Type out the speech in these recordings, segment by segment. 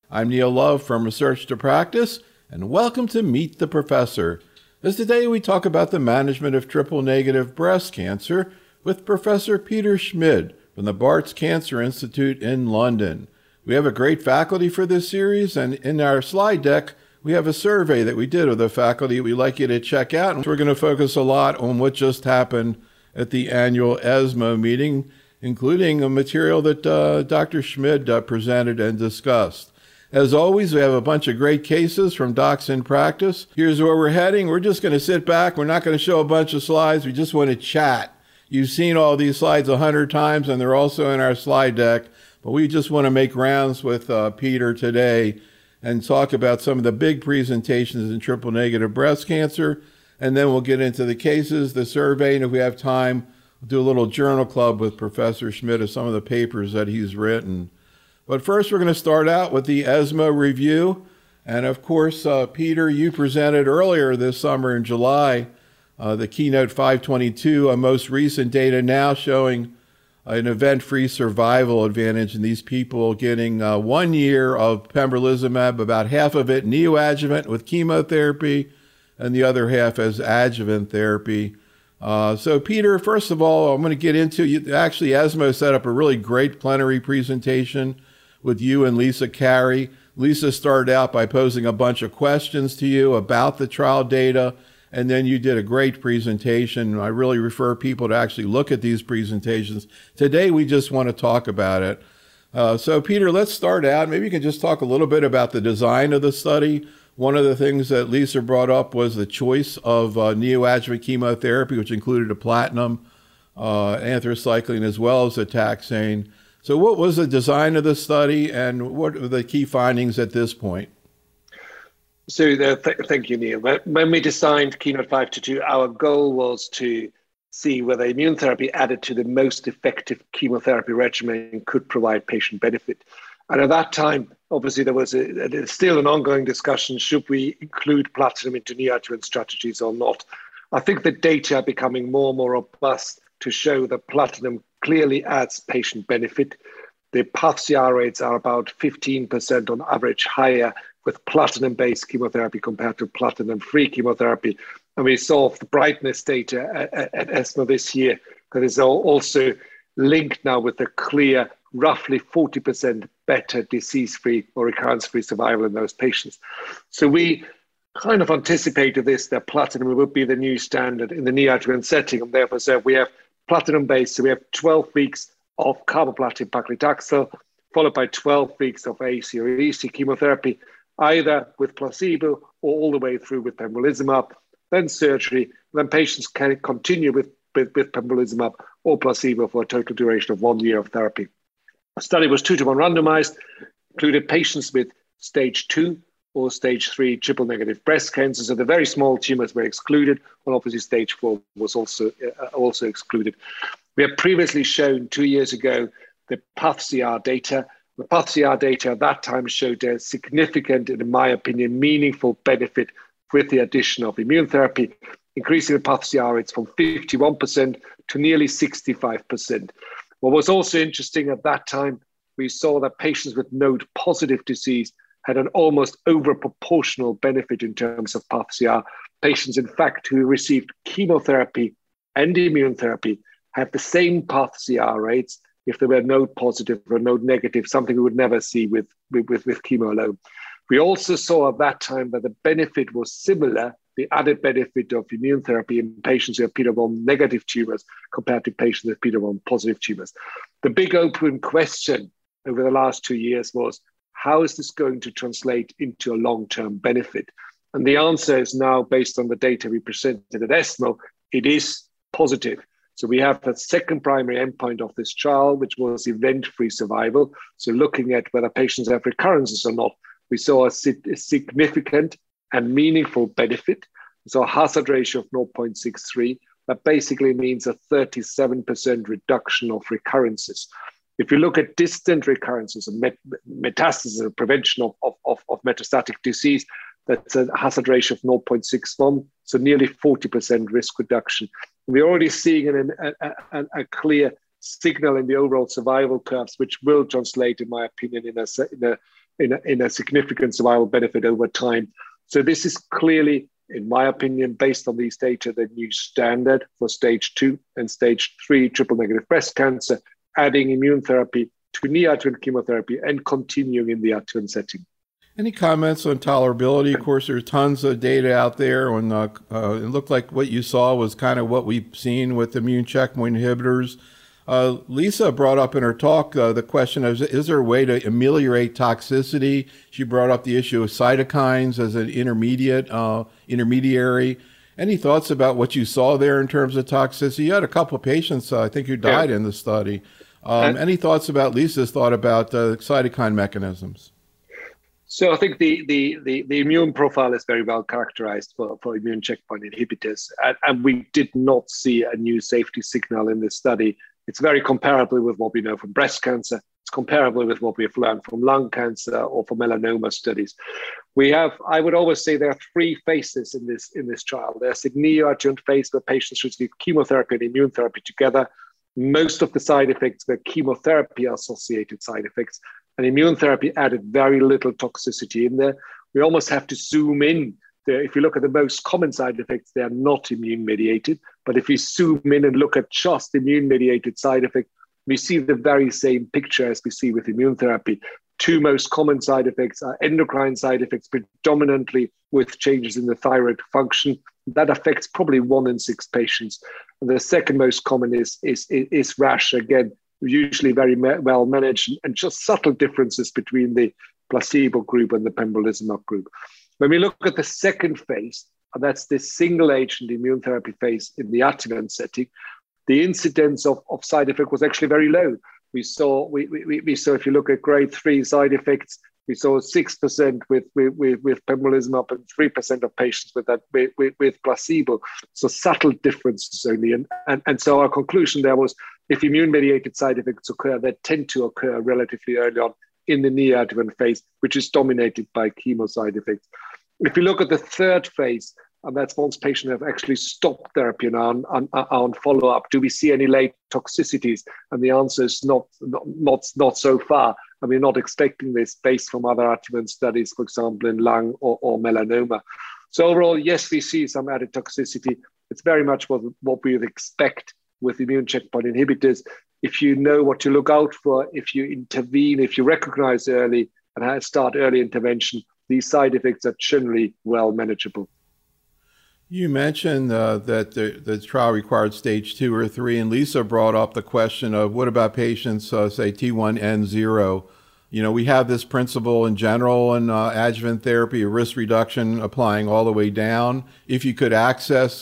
I'm Neil Love from Research to Practice, and welcome to Meet the Professor. As today we talk about the management of triple-negative breast cancer with Professor Peter Schmid from the Barts Cancer Institute in London. We have a great faculty for this series, and in our slide deck, we have a survey that we did of the faculty we'd like you to check out. And we're going to focus a lot on what just happened at the annual ESMO meeting, including a material that Dr. Schmid presented and discussed. As always, we have a bunch of great cases from docs in practice. Here's where we're heading. We're just going to sit back. We're not going to show a bunch of slides. We just want to chat. You've seen all these slides 100 times, and they're also in our slide deck. But we just want to make rounds with Peter today and talk about some of the big presentations in triple-negative breast cancer. And then we'll get into the cases, the survey, and if we have time, we'll do a little journal club with Professor Schmid of some of the papers that he's written. But first, we're going to start out with the ESMO review. And of course, Peter, you presented earlier this summer in July, the Keynote 522, most recent data now showing an event-free survival advantage in these people getting 1 year of pembrolizumab, about half of it neoadjuvant with chemotherapy, and the other half as adjuvant therapy. So Peter, first of all, I'm going to get into, actually ESMO set up a really great plenary presentation with you and Lisa Carey. Lisa started out by posing a bunch of questions to you about the trial data, and then you did a great presentation. I really refer people to actually look at these presentations. Today, we just want to talk about it. So Peter, let's start out. Maybe you can just talk a little bit about the design of the study. One of the things that Lisa brought up was the choice of neoadjuvant chemotherapy, which included a platinum, anthracycline, as well as a taxane. So what was the design of the study, and what are the key findings at this point? So thank you, Neil. When we designed Keynote 522, our goal was to see whether immune therapy added to the most effective chemotherapy regimen could provide patient benefit. And at that time, obviously, there was still an ongoing discussion, should we include platinum into neoadjuvant strategies or not? I think the data are becoming more and more robust to show that platinum clearly adds patient benefit. The pCR rates are about 15% on average higher with platinum-based chemotherapy compared to platinum-free chemotherapy. And we saw the brightness data at ESMO this year that is also linked now with a clear, roughly 40% better disease-free or recurrence-free survival in those patients. So we kind of anticipated this, that platinum would be the new standard in the neoadjuvant setting, and therefore said we have platinum-based, so we have 12 weeks of carboplatin paclitaxel, followed by 12 weeks of AC or EC chemotherapy, either with placebo or all the way through with pembrolizumab, then surgery, then patients can continue with pembrolizumab or placebo for a total duration of 1 year of therapy. The study was 2-to-1 randomized, included patients with stage 2 or stage 3 triple-negative breast cancer. So the very small tumors were excluded, and obviously stage 4 was also excluded. We have previously shown 2 years ago the pCR data. The pCR data at that time showed a significant, and in my opinion, meaningful benefit with the addition of immune therapy, increasing the pCR rates from 51% to nearly 65%. What was also interesting at that time, we saw that patients with node-positive disease had an almost overproportional benefit in terms of pCR. Patients, in fact, who received chemotherapy and immune therapy had the same pCR rates if they were node positive or node negative, something we would never see with chemo alone. We also saw at that time that the benefit was similar, the added benefit of immune therapy in patients who have PD-L1 negative tumors compared to patients with PD-L1 positive tumors. The big open question over the last 2 years was, how is this going to translate into a long-term benefit? And the answer is now, based on the data we presented at ESMO, it is positive. So we have the second primary endpoint of this trial, which was event-free survival. So looking at whether patients have recurrences or not, we saw a significant and meaningful benefit. So a hazard ratio of 0.63. That basically means a 37% reduction of recurrences. If you look at distant recurrences and metastasis and prevention of metastatic disease, that's a hazard ratio of 0.61, so nearly 40% risk reduction. We're already seeing a clear signal in the overall survival curves, which will translate, in my opinion, in a in a significant survival benefit over time. So this is clearly, in my opinion, based on these data, the new standard for stage 2 and stage 3 triple-negative breast cancer, adding immune therapy to neoadjuvant chemotherapy and continuing in the adjuvant setting. Any comments on tolerability? Of course, there's tons of data out there. When it looked like what you saw was kind of what we've seen with immune checkpoint inhibitors. Lisa brought up in her talk the question of, is there a way to ameliorate toxicity? She brought up the issue of cytokines as an intermediary. Any thoughts about what you saw there in terms of toxicity? You had a couple of patients, I think, who died in the study. Any thoughts about Lisa's thought about cytokine mechanisms? So I think the immune profile is very well characterized for immune checkpoint inhibitors, and we did not see a new safety signal in this study. It's very comparable with what we know from breast cancer. It's comparable with what we've learned from lung cancer or from melanoma studies. I would always say there are 3 phases in this trial. There's the neoadjuvant phase where patients receive chemotherapy and immune therapy together. Most of the side effects were chemotherapy-associated side effects, and immune therapy added very little toxicity in there. We almost have to zoom in. If you look at the most common side effects, they are not immune-mediated. But if we zoom in and look at just immune-mediated side effects, we see the very same picture as we see with immune therapy. 2 most common side effects are endocrine side effects, predominantly with changes in the thyroid function. That affects probably 1 in 6 patients. And the second most common is rash, again, usually very well managed, and just subtle differences between the placebo group and the pembrolizumab group. When we look at the second phase, and that's the single agent immune therapy phase in the adjuvant setting, the incidence of side effect was actually very low. We saw if you look at grade 3 side effects, we saw 6% with pembrolizumab and 3% of patients with placebo. So subtle differences only. And so our conclusion there was, if immune-mediated side effects occur, they tend to occur relatively early on in the neoadjuvant phase, which is dominated by chemo side effects. If you look at the third phase, and that's once patients have actually stopped therapy and are on follow-up, do we see any late toxicities? And the answer is not so far. And we're not expecting this based from other adjuvant studies, for example, in lung or melanoma. So overall, yes, we see some added toxicity. It's very much what we would expect with immune checkpoint inhibitors. If you know what to look out for, if you intervene, if you recognize early and start early intervention, these side effects are generally well manageable. You mentioned that the trial required stage 2 or 3, and Lisa brought up the question of what about patients, say T1N0? You know, we have this principle in general in adjuvant therapy, a risk reduction applying all the way down. If you could access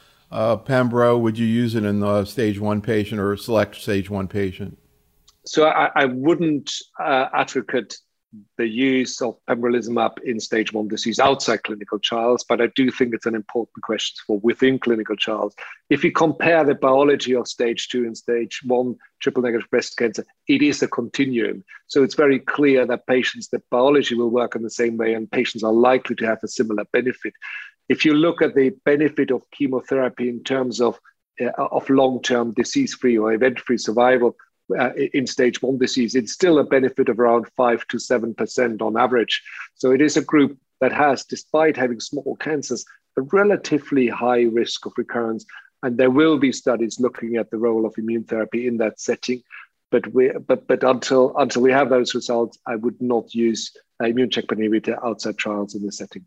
Pembro, would you use it in the stage 1 patient or select stage 1 patient? So I wouldn't advocate the use of pembrolizumab in stage 1 disease outside clinical trials, but I do think it's an important question for within clinical trials. If you compare the biology of stage 2 and stage 1 triple-negative breast cancer, it is a continuum. So it's very clear that the biology will work in the same way, and patients are likely to have a similar benefit. If you look at the benefit of chemotherapy in terms of long-term disease-free or event-free survival, in stage 1 disease, it's still a benefit of around 5 to 7% on average. So it is a group that has, despite having small cancers, a relatively high risk of recurrence. And there will be studies looking at the role of immune therapy in that setting. But until we have those results, I would not use immune checkpoint inhibitor outside trials in this setting.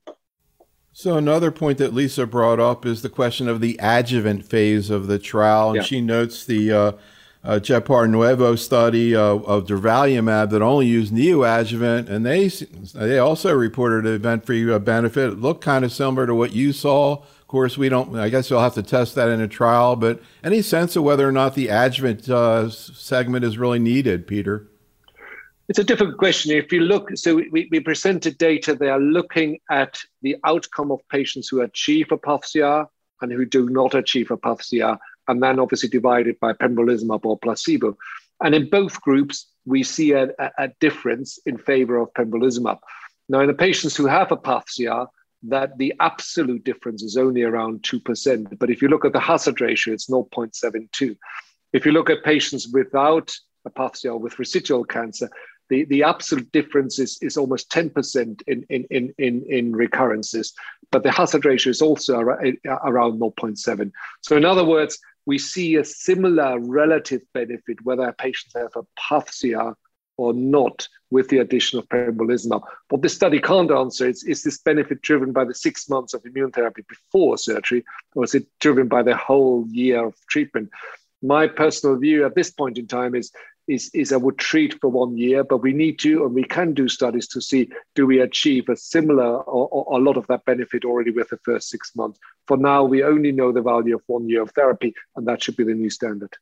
So another point that Lisa brought up is the question of the adjuvant phase of the trial. And she notes the Jepar Nuevo study of durvalumab that only used neoadjuvant, and they also reported an event-free benefit. It looked kind of similar to what you saw. Of course, I guess you'll have to test that in a trial, but any sense of whether or not the adjuvant segment is really needed, Peter? It's a difficult question. If you look, so we presented data, they are looking at the outcome of patients who achieve a PAF-CR and who do not achieve a PAF-CR, and then obviously divided by pembrolizumab or placebo. And in both groups, we see a difference in favor of pembrolizumab. Now, in the patients who have a PAF-CR, that the absolute difference is only around 2%. But if you look at the hazard ratio, it's 0.72. If you look at patients without a PAF-CR with residual cancer, The absolute difference is almost 10% in recurrences, but the hazard ratio is also around 0.7. So in other words, we see a similar relative benefit whether patients have a PathCR or not with the addition of pembrolizumab. What this study can't answer is this benefit driven by the 6 months of immune therapy before surgery, or is it driven by the whole year of treatment? My personal view at this point in time is I would treat for 1 year, but we need to, and we can do studies to see, do we achieve a similar or a lot of that benefit already with the first 6 months? For now, we only know the value of 1 year of therapy, and that should be the new standard.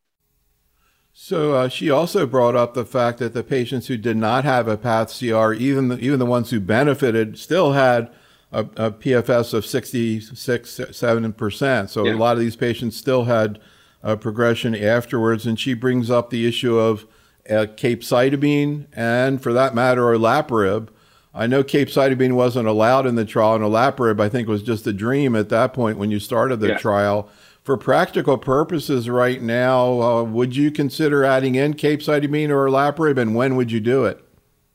So she also brought up the fact that the patients who did not have a PathCR, even the ones who benefited, still had a PFS of 66-7%. So yeah. A lot of these patients still had progression afterwards. And she brings up the issue of capecitabine and, for that matter, olaparib. I know capecitabine wasn't allowed in the trial, and olaparib, I think, was just a dream at that point when you started the trial. For practical purposes right now, would you consider adding in capecitabine or olaparib, and when would you do it?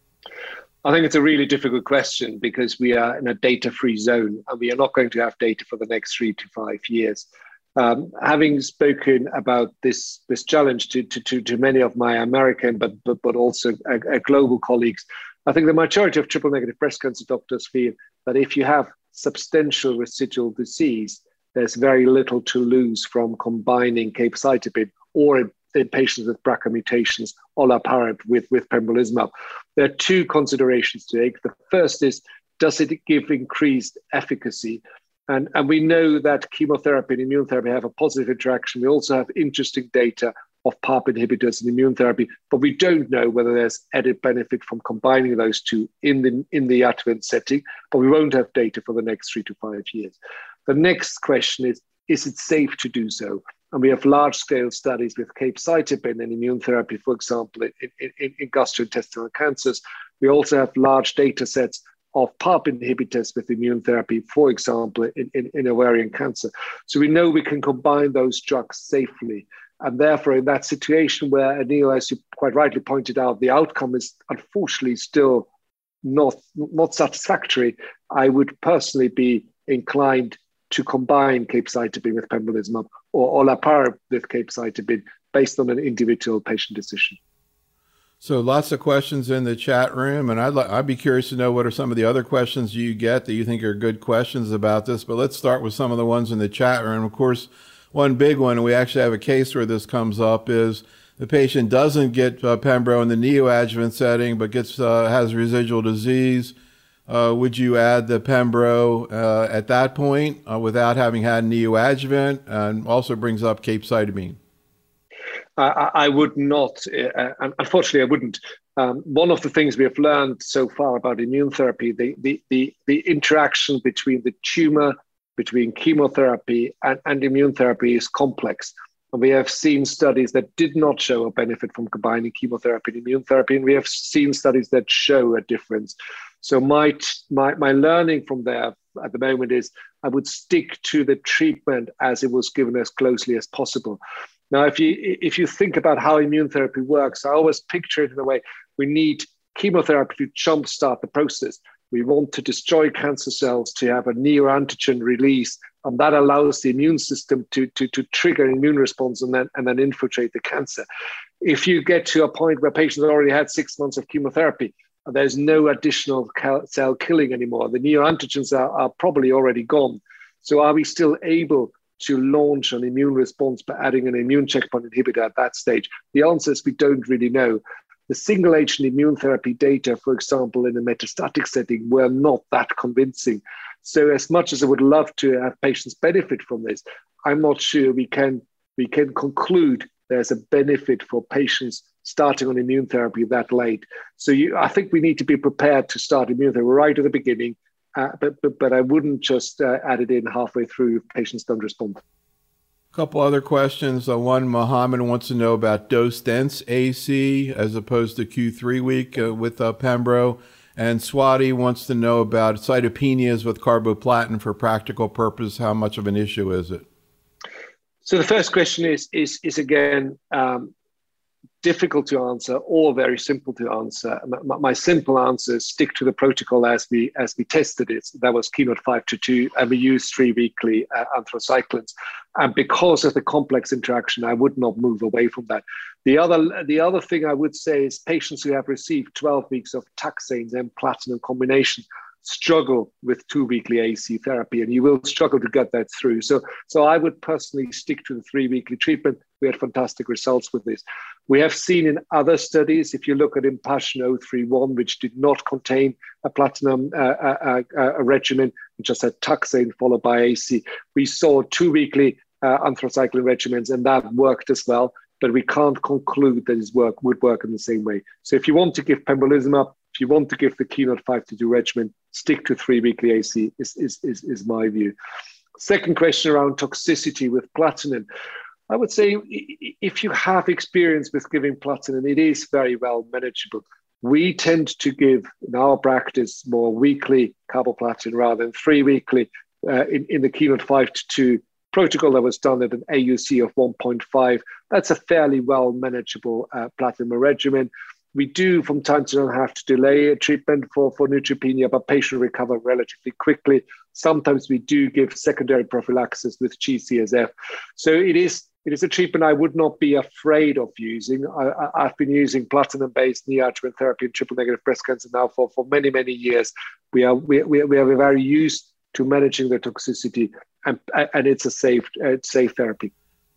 I think it's a really difficult question because we are in a data-free zone and we are not going to have data for the next 3 to 5 years. Having spoken about this challenge to many of my American but also global colleagues, I think the majority of triple-negative breast cancer doctors feel that if you have substantial residual disease, there's very little to lose from combining capecitabine or in patients with BRCA mutations, olaparib with pembrolizumab. There are 2 considerations to take. The first is, does it give increased efficacy? And we know that chemotherapy and immune therapy have a positive interaction. We also have interesting data of PARP inhibitors and immune therapy, but we don't know whether there's added benefit from combining those 2 in the adjuvant setting, but we won't have data for the next 3 to 5 years. The next question is it safe to do so? And we have large-scale studies with capecitabine and immune therapy, for example, in gastrointestinal cancers. We also have large data sets of PARP inhibitors with immune therapy, for example, in ovarian cancer. So we know we can combine those drugs safely. And therefore, in that situation where, Anil, as you quite rightly pointed out, the outcome is unfortunately still not satisfactory, I would personally be inclined to combine capecitabine with pembrolizumab or olaparib with capecitabine based on an individual patient decision. So lots of questions in the chat room, and I'd be curious to know what are some of the other questions you get that you think are good questions about this. But let's start with some of the ones in the chat room. Of course, one big one, and we actually have a case where this comes up, is the patient doesn't get pembro in the neoadjuvant setting, but has residual disease. Would you add the pembro at that point without having had neoadjuvant? And also brings up capecitabine. I would not. Unfortunately, I wouldn't. One of the things we have learned so far about immune therapy, the interaction between the tumor, between chemotherapy and immune therapy is complex. And we have seen studies that did not show a benefit from combining chemotherapy and immune therapy, and we have seen studies that show a difference. So my learning from there at the moment is I would stick to the treatment as it was given as closely as possible. Now, if you think about how immune therapy works, I always picture it in a way, we need chemotherapy to jumpstart the process. We want to destroy cancer cells to have a neoantigen release, and that allows the immune system to trigger an immune response and then infiltrate the cancer. If you get to a point where patients already had 6 months of chemotherapy, there's no additional cell killing anymore. The neoantigens are probably already gone. So are we still able to launch an immune response by adding an immune checkpoint inhibitor at that stage? The answer is we don't really know. The single agent immune therapy data, for example, in a metastatic setting, were not that convincing. So as much as I would love to have patients benefit from this, I'm not sure we can conclude there's a benefit for patients starting on immune therapy that late. So I think we need to be prepared to start immune therapy right at the beginning, but I wouldn't just add it in halfway through if patients don't respond. A couple other questions. One, Mohammed wants to know about dose-dense AC as opposed to Q3 week with pembro. And Swati wants to know about cytopenias with carboplatin for practical purpose. How much of an issue is it? So the first question is again, difficult to answer or very simple to answer. My simple answer is stick to the protocol as we tested it. That was Keynote 522, and we used 3 weekly anthracyclines. And because of the complex interaction, I would not move away from that. The other thing I would say is patients who have received 12 weeks of taxanes and platinum combination struggle with 2 weekly AC therapy, and you will struggle to get that through. So I would personally stick to the 3 weekly treatment. We had fantastic results with this. We have seen in other studies, if you look at Impassion 031, which did not contain a platinum a regimen, which just had taxane followed by AC, we saw 2 weekly anthracycline regimens, and that worked as well. But we can't conclude that his work would work in the same way. So if you want to give pembrolizumab, if you want to give the Keynote 522 regimen, stick to 3 weekly AC is my view. Second question around toxicity with platinum. I would say if you have experience with giving platinum, it is very well manageable. We tend to give, in our practice, more weekly carboplatin rather than 3 weekly. In the Keynote 522 protocol that was done at an AUC of 1.5, that's a fairly well manageable platinum regimen. We do from time to time have to delay a treatment for neutropenia, but patients recover relatively quickly. Sometimes we do give secondary prophylaxis with GCSF. So it is a treatment I would not be afraid of using. I've been using platinum-based neoadjuvant therapy in triple-negative breast cancer now for many, many years. We are very used to managing the toxicity, and it's a safe therapy.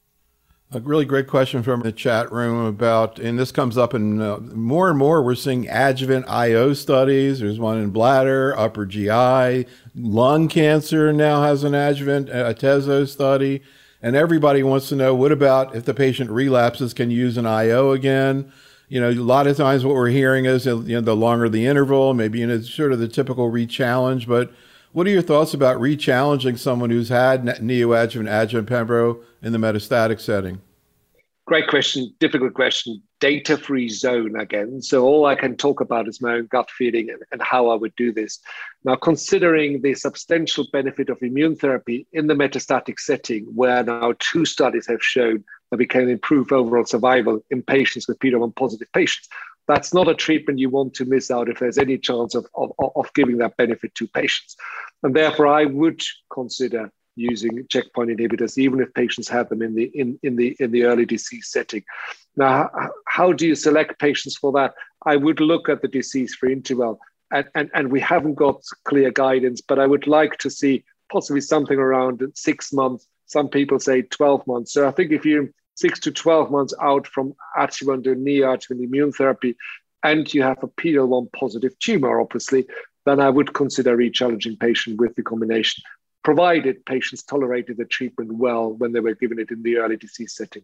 A really great question from the chat room about, and this comes up in more and more, we're seeing adjuvant IO studies. There's one in bladder, upper GI, lung cancer now has an adjuvant atezo study. And everybody wants to know, what about if the patient relapses, can you use an IO again? You know, a lot of times what we're hearing is, the longer the interval, maybe it's sort of the typical re-challenge, but what are your thoughts about re-challenging someone who's had neoadjuvant adjuvant pembro in the metastatic setting? Great question, difficult question. Data-free zone again. So all I can talk about is my own gut feeling and how I would do this. Now, considering the substantial benefit of immune therapy in the metastatic setting, where now 2 studies have shown that we can improve overall survival in patients with PD-L1 positive patients, that's not a treatment you want to miss out if there's any chance of giving that benefit to patients. And therefore, I would consider using checkpoint inhibitors, even if patients have them in the early disease setting. Now, how do you select patients for that? I would look at the disease-free interval, and we haven't got clear guidance, but I would like to see possibly something around 6 months. Some people say 12 months. So I think if you're 6 to 12 months out from adjuvant or neoadjuvant immune therapy, and you have a PD-L1 positive tumor, obviously, then I would consider re-challenging patient with the combination, provided patients tolerated the treatment well when they were given it in the early disease setting.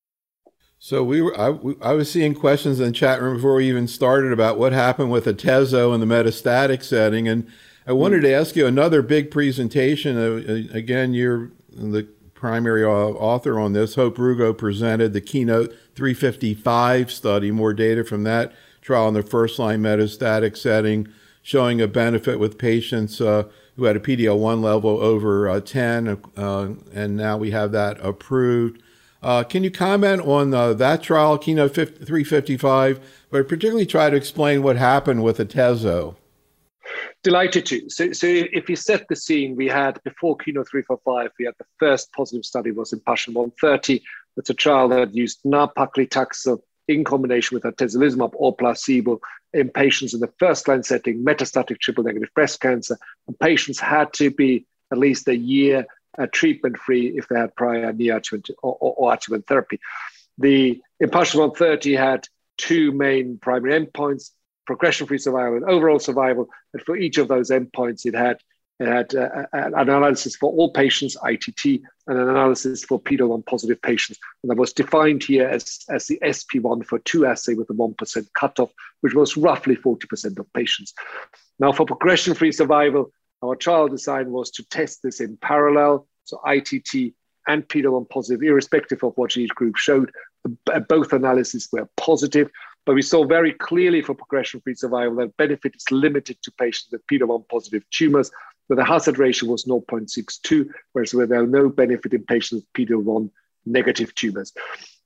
So I was seeing questions in the chat room before we even started about what happened with atezo in the metastatic setting, and I wanted to ask you another big presentation. Again, you're the primary author on this. Hope Rugo presented the Keynote 355 study, more data from that trial in the first-line metastatic setting, showing a benefit with patients who had a PD-L1 level over 10, and now we have that approved. Can you comment on that trial, Keynote 355, but particularly try to explain what happened with atezo? Delighted to. So if you set the scene, we had, before Keynote 355, we had the first positive study was Impassion 130. That's a trial that used nab-paclitaxel in combination with atezolizumab or placebo in patients in the first-line setting, metastatic triple-negative breast cancer. And patients had to be at least a year treatment-free if they had prior neoadjuvant or adjuvant therapy. The Impassion 130 had 2 main primary endpoints: progression-free survival and overall survival. And for each of those endpoints, it had an analysis for all patients, ITT, and an analysis for PD-L1 positive patients. And that was defined here as the SP142 assay with a 1% cutoff, which was roughly 40% of patients. Now, for progression-free survival, our trial design was to test this in parallel, so ITT and PD-L1 positive, irrespective of what each group showed. Both analyses were positive, but we saw very clearly for progression-free survival that benefit is limited to patients with PD-L1 positive tumors, where the hazard ratio was 0.62, whereas where there was no benefit in patients with PD-L1 negative tumors.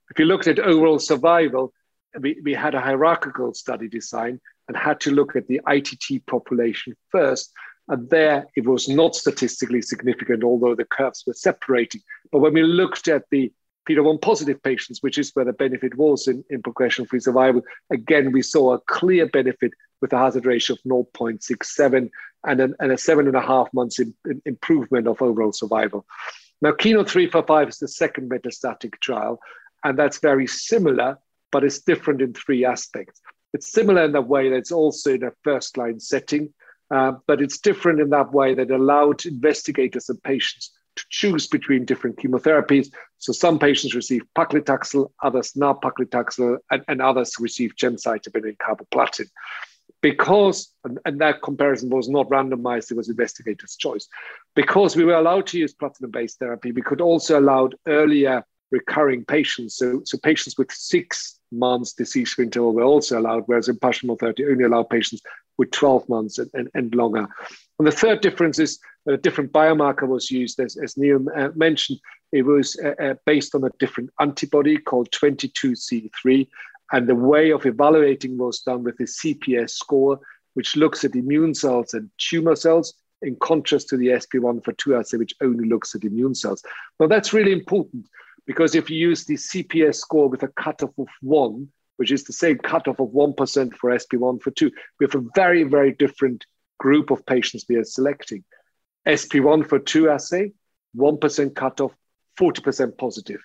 If you looked at overall survival, we had a hierarchical study design and had to look at the ITT population first. And there it was not statistically significant, although the curves were separating. But when we looked at the PD-L1 positive patients, which is where the benefit was in progression-free survival, again, we saw a clear benefit with a hazard ratio of 0.67 and a 7.5 months improvement of overall survival. Now, KEYNOTE-355 is the second metastatic trial, and that's very similar, but it's different in three aspects. It's similar in that way that it's also in a first-line setting, but it's different in that way that it allowed investigators and patients to choose between different chemotherapies. So some patients receive paclitaxel, others nab-paclitaxel, and others receive gemcitabine and carboplatin. Because, and that comparison was not randomized, it was investigator's choice. Because we were allowed to use platinum-based therapy, we could also allow earlier recurring patients. So patients with 6 months disease interval were also allowed, whereas in Passion monotherapy only allow patients with 12 months and longer. And the third difference is that a different biomarker was used, as Neil mentioned. It was based on a different antibody called 22C3. And the way of evaluating was done with the CPS score, which looks at immune cells and tumor cells, in contrast to the SP142 assay, which only looks at immune cells. Now, that's really important because if you use the CPS score with a cutoff of 1, which is the same cutoff of 1% for SP142, we have a very, very different group of patients we are selecting. SP142 assay, 1% cutoff, 40% positive.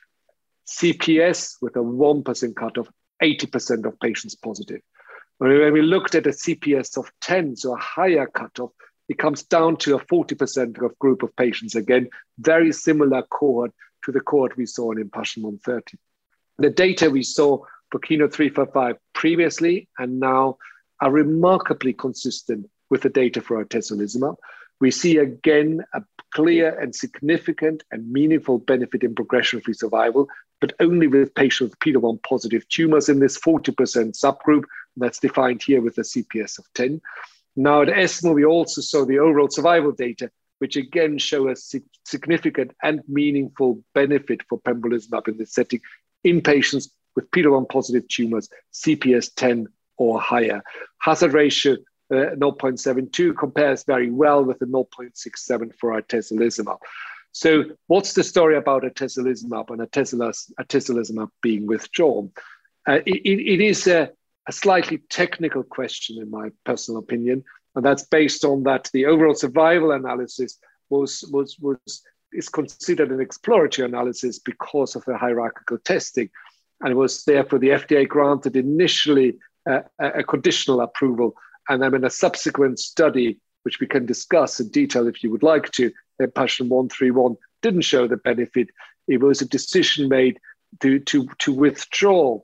CPS with a 1% cutoff, 80% of patients positive. When we looked at a CPS of 10, so a higher cutoff, it comes down to a 40% of group of patients. Again, very similar cohort to the cohort we saw in IMpassion130. The data we saw for KEYNOTE-355 previously and now are remarkably consistent with the data for atezolizumab. We see again a clear and significant and meaningful benefit in progression-free survival, but only with patients with PD-L1 positive tumors in this 40% subgroup. That's defined here with a CPS of 10. Now at ESMO, we also saw the overall survival data, which again show a significant and meaningful benefit for pembrolizumab in this setting in patients with PD-L1 positive tumors, CPS 10 or higher. Hazard ratio 0.72 compares very well with the 0.67 for atezolizumab. So what's the story about atezolizumab and atezolizumab being withdrawn? It is a slightly technical question in my personal opinion, and that's based on that the overall survival analysis is considered an exploratory analysis because of the hierarchical testing, and it was therefore the FDA granted initially a conditional approval. And then in a subsequent study, which we can discuss in detail if you would like to, IMpassion131 didn't show the benefit. It was a decision made to withdraw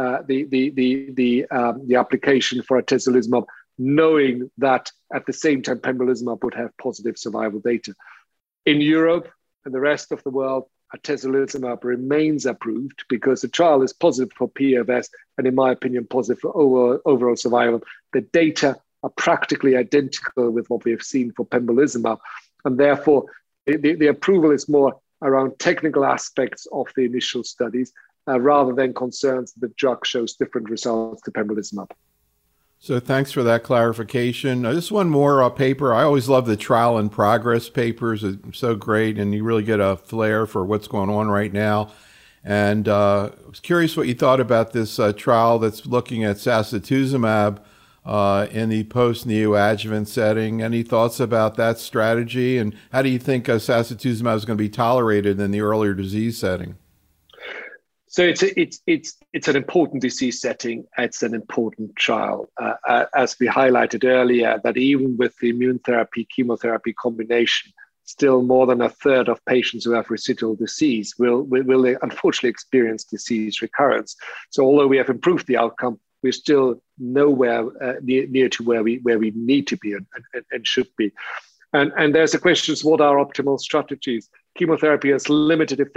the application for atezolizumab, knowing that at the same time pembrolizumab would have positive survival data. In Europe and the rest of the world, atezolizumab remains approved because the trial is positive for PFS and, in my opinion, positive for overall survival. The data are practically identical with what we have seen for pembrolizumab, and therefore the approval is more around technical aspects of the initial studies rather than concerns that the drug shows different results to pembrolizumab. So thanks for that clarification. Just one more paper. I always love the trial in progress papers. It's so great, and you really get a flair for what's going on right now. And I was curious what you thought about this trial that's looking at sacituzumab in the post-neoadjuvant setting. Any thoughts about that strategy, and how do you think sacituzumab is going to be tolerated in the earlier disease setting? So it's an important disease setting. It's an important trial. As we highlighted earlier, that even with the immune therapy, chemotherapy combination, still more than a third of patients who have residual disease will unfortunately experience disease recurrence. So although we have improved the outcome, we're still nowhere near to where we need to be and should be. And there's a question, what are optimal strategies? Chemotherapy has limited effect.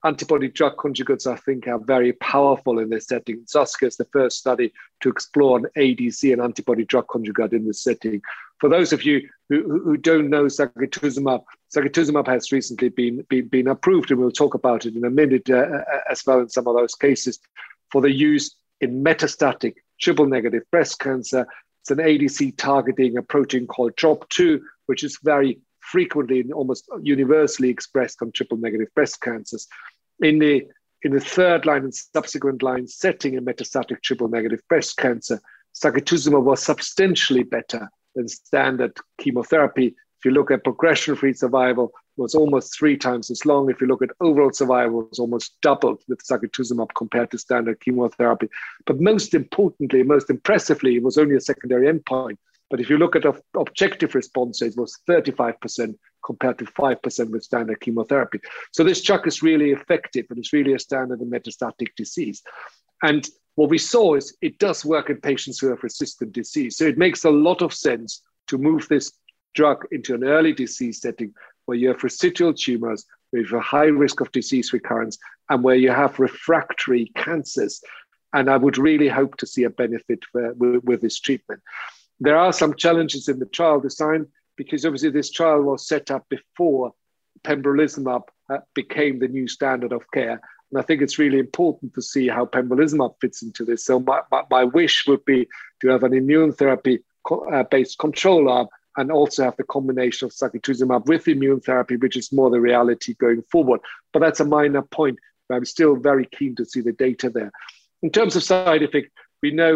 antibody drug conjugates, I think, are very powerful in this setting. ZASCA is the first study to explore an ADC, an antibody drug conjugate, in this setting. For those of you who don't know sacituzumab has recently been approved, and we'll talk about it in a minute as well in some of those cases, for the use in metastatic triple-negative breast cancer. It's an ADC targeting a protein called TROP2, which is very frequently and almost universally expressed on triple-negative breast cancers. In the third line and subsequent line setting in metastatic triple-negative breast cancer, sacituzumab was substantially better than standard chemotherapy. If you look at progression-free survival, it was almost 3 times as long. If you look at overall survival, it was almost doubled with sacituzumab compared to standard chemotherapy. But most importantly, most impressively, it was only a secondary endpoint. But if you look at objective response rate, it was 35% compared to 5% with standard chemotherapy. So this drug is really effective, and it's really a standard in metastatic disease. And what we saw is it does work in patients who have resistant disease. So it makes a lot of sense to move this drug into an early disease setting where you have residual tumors, where you have a high risk of disease recurrence, and where you have refractory cancers. And I would really hope to see a benefit with this treatment. There are some challenges in the trial design, because obviously this trial was set up before pembrolizumab became the new standard of care. And I think it's really important to see how pembrolizumab fits into this. So my wish would be to have an immune therapy-based control arm, and also have the combination of sacituzumab with immune therapy, which is more the reality going forward. But that's a minor point. I'm still very keen to see the data there. In terms of side effect, we know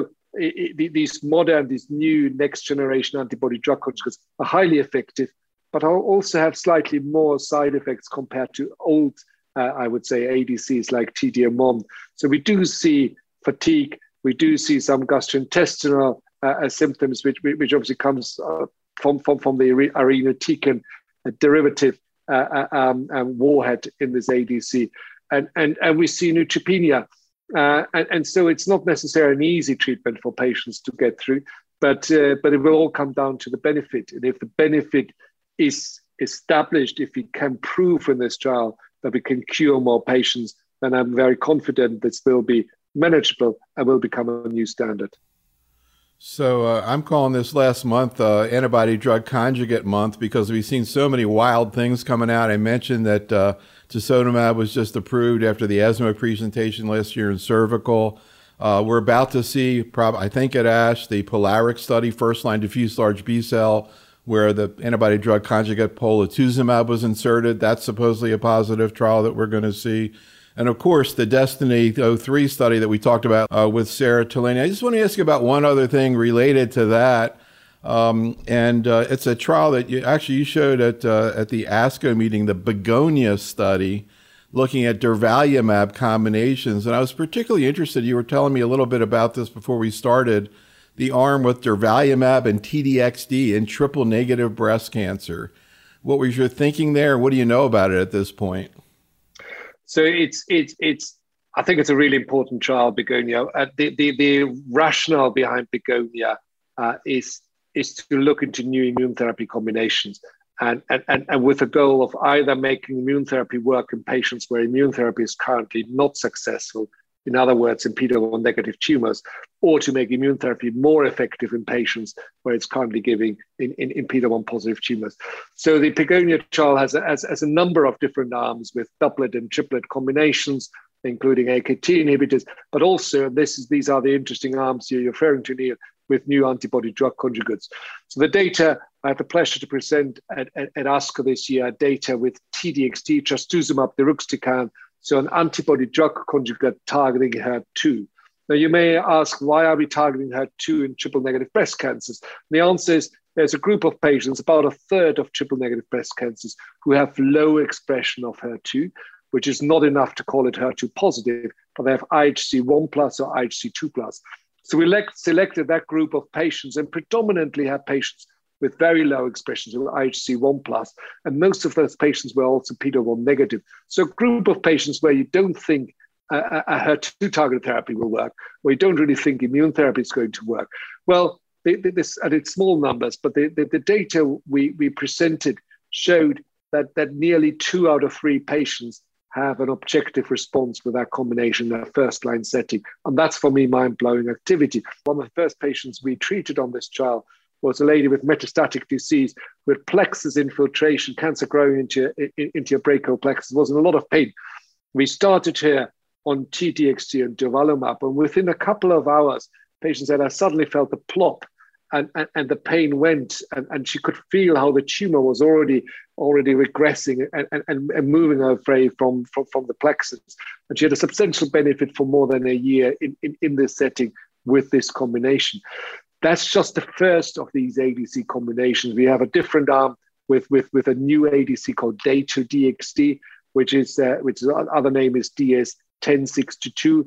these new next generation antibody drug conjugates are highly effective, but also have slightly more side effects compared to old, I would say, ADCs like T-DM1. So we do see fatigue, we do see some gastrointestinal symptoms, which obviously comes from the irinotecan derivative warhead in this ADC. And we see neutropenia. And so it's not necessarily an easy treatment for patients to get through, but it will all come down to the benefit. And if the benefit is established, if we can prove in this trial that we can cure more patients, then I'm very confident this will be manageable and will become a new standard. So I'm calling this last month antibody drug conjugate month, because we've seen so many wild things coming out. I mentioned that tisotumab was just approved after the ESMO presentation last year in cervical. We're about to see, I think at ASH, the POLARIX study, first-line diffuse large B-cell, where the antibody drug conjugate polatuzumab was inserted. That's supposedly a positive trial that we're going to see. And of course, the DESTINY-03 study that we talked about with Sarah Tolani. I just want to ask you about one other thing related to that. It's a trial that you showed at the ASCO meeting, the BEGONIA study, looking at durvalumab combinations. And I was particularly interested, you were telling me a little bit about this before we started, the arm with durvalumab and T-DXd in triple-negative breast cancer. What was your thinking there? What do you know about it at this point? So I think it's a really important trial, BEGONIA. The rationale behind BEGONIA is to look into new immune therapy combinations, and with the goal of either making immune therapy work in patients where immune therapy is currently not successful, in other words, in PD-L1 negative tumors, or to make immune therapy more effective in patients where it's currently giving in PD-L1 positive tumors. So the BEGONIA trial has a number of different arms with doublet and triplet combinations, including AKT inhibitors, but also these are the interesting arms you're referring to, Neil, with new antibody drug conjugates. So the data, I had the pleasure to present at ASCO this year, data with T-DXd, trastuzumab deruxtecan, so an antibody drug conjugate targeting HER2. Now, you may ask, why are we targeting HER2 in triple-negative breast cancers? And the answer is there's a group of patients, about a third of triple-negative breast cancers, who have low expression of HER2, which is not enough to call it HER2 positive, but they have IHC1 plus or IHC2 plus. So we selected that group of patients and predominantly had patients with very low expressions of IHC1 plus, and most of those patients were also PD-L1 negative. So a group of patients where you don't think a HER2 targeted therapy will work, where you don't really think immune therapy is going to work. Well, this, and it's small numbers, but the data we presented showed that nearly 2 out of 3 patients have an objective response with that combination in a first-line setting. And that's, for me, mind-blowing activity. One of the first patients we treated on this trial was a lady with metastatic disease with plexus infiltration, cancer growing into a brachial plexus, was in a lot of pain. We started her on T-DXd and durvalumab, and within a couple of hours, patient said, I suddenly felt a plop, and the pain went, and she could feel how the tumor was already regressing and moving away from the plexus. And she had a substantial benefit for more than a year in this setting with this combination. That's just the first of these ADC combinations. We have a different arm with a new ADC called Dato-DXd, which is other name is DS-1062.